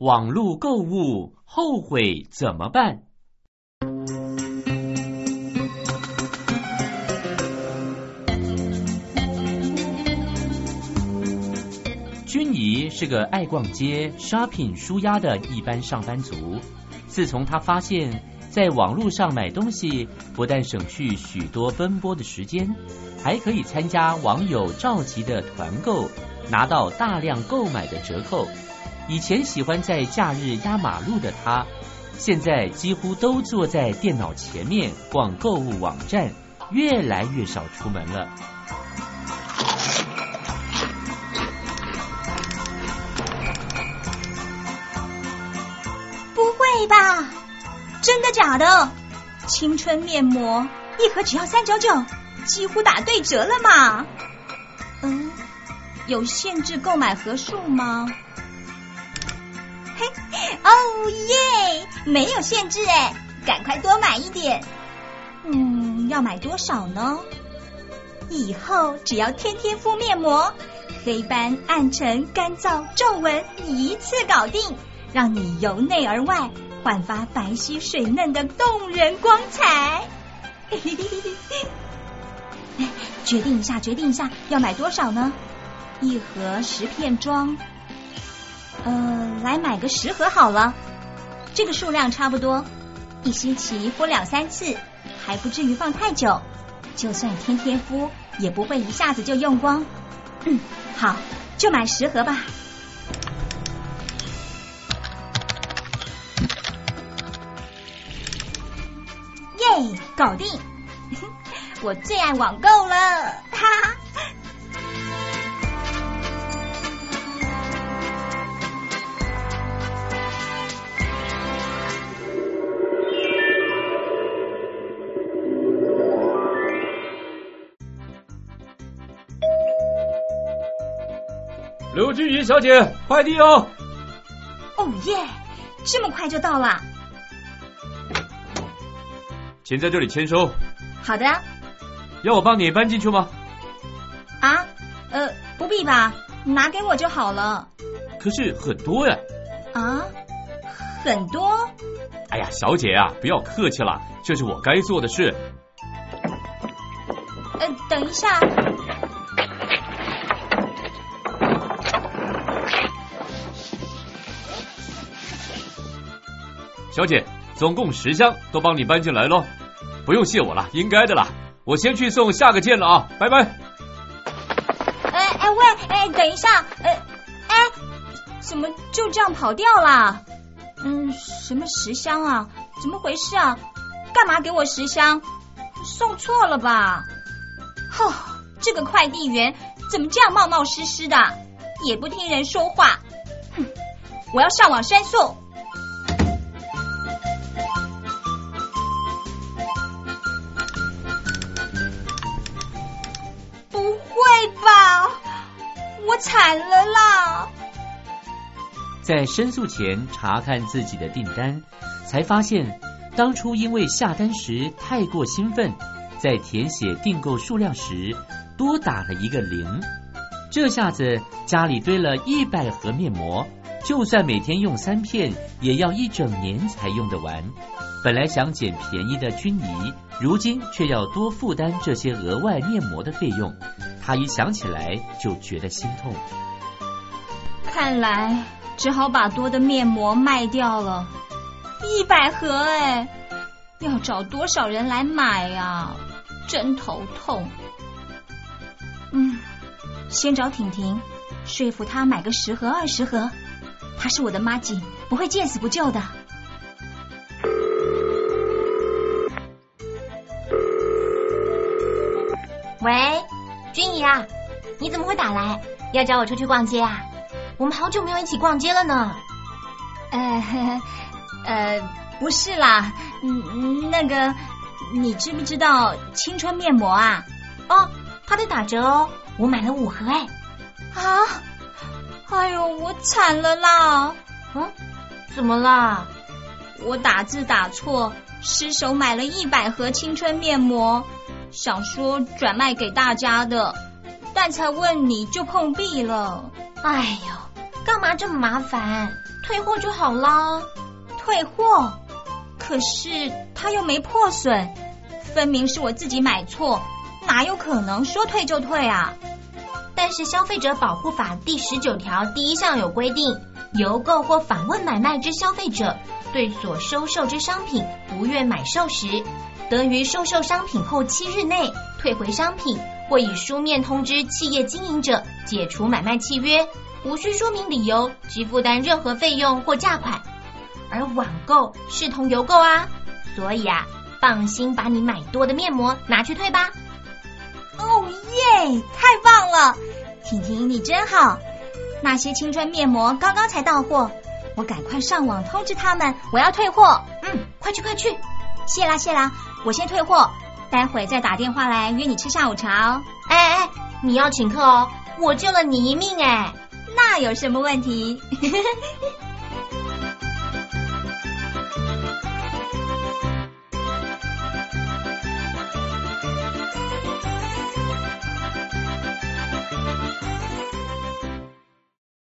网络购物后悔怎么办？君怡是个爱逛街、shopping 舒压的一般上班族。自从他发现在网络上买东西不但省去许多奔波的时间，还可以参加网友召集的团购，拿到大量购买的折扣。以前喜欢在假日压马路的他，现在几乎都坐在电脑前面逛购物网站，越来越少出门了。 不会吧？真的假的？青春面膜一盒只要3.99，几乎打对折了嘛。有限制购买盒数吗？哦耶，没有限制哎，赶快多买一点。要买多少呢？以后只要天天敷面膜，黑斑、暗沉、干燥、皱纹一次搞定，让你由内而外焕发白皙水嫩的动人光彩。决定一下，要买多少呢？一盒10片装，来买个10盒好了。这个数量差不多，一星期敷2-3次，还不至于放太久。就算天天敷，也不会一下子就用光。好，就买10盒吧。耶，搞定！我最爱网购了，哈哈。 刘君怡小姐，快递哦！ 哦耶，这么快就到了。 请在这里签收。 好的。 要我帮你搬进去吗？ 啊，不必吧，拿给我就好了。 可是很多呀。 啊，很多？ 哎呀，小姐啊，不要客气了，这是我该做的事。 等一下。 小姐，总共10箱都帮你搬进来咯，不用谢我了，应该的啦。我先去送下个件了啊，拜拜。 等一下，怎么就这样跑掉啦？什么10箱啊？怎么回事啊？干嘛给我10箱？送错了吧？这个快递员怎么这样冒冒失失的，也不听人说话。我要上网申诉。我惨了啦！ 在申诉前查看自己的订单，才发现当初因为下单时太过兴奋，在填写订购数量时多打了一个0。这下子家里堆了100盒面膜，就算每天用3片，也要1整年才用得完。本来想捡便宜的君怡，如今却要多负担这些额外面膜的费用，他一想起来就觉得心痛。 看来只好把多的面膜卖掉了，100盒哎，要找多少人来买啊？真头痛。先找婷婷，说服她买个10盒20盒，她是我的麻吉，不会见死不救的。 喂，君怡啊，你怎么会打来？要找我出去逛街啊？我们好久没有一起逛街了呢。 不是啦，那个，你知不知道青春面膜啊？ 它在打折哦，我买了5盒哎。 哎呦，我惨了啦！ 怎么啦？ 我打字打错，失手买了100盒青春面膜，想说转卖给大家的，但才问你就碰壁了。 哎呦，干嘛这么麻烦？ 退货就好啦。 退货？可是它又没破损，分明是我自己买错，哪有可能说退就退啊？ 但是消费者保护法第19条第1项有规定，邮购或访问买卖之消费者，对所收受之商品不愿买受时，得于收受商品后7日内退回商品，或以书面通知企业经营者解除买卖契约，无需说明理由及负担任何费用或价款。而网购视同邮购啊，所以啊，放心把你买多的面膜拿去退吧。 哦耶，太棒了！婷婷你真好，那些青春面膜刚刚才到货，我赶快上网通知他们我要退货。 快去快去。 谢啦，我先退货，待会再打电话来约你吃下午茶哦。 哎，你要请客哦，我救了你一命哎。 那有什么问题？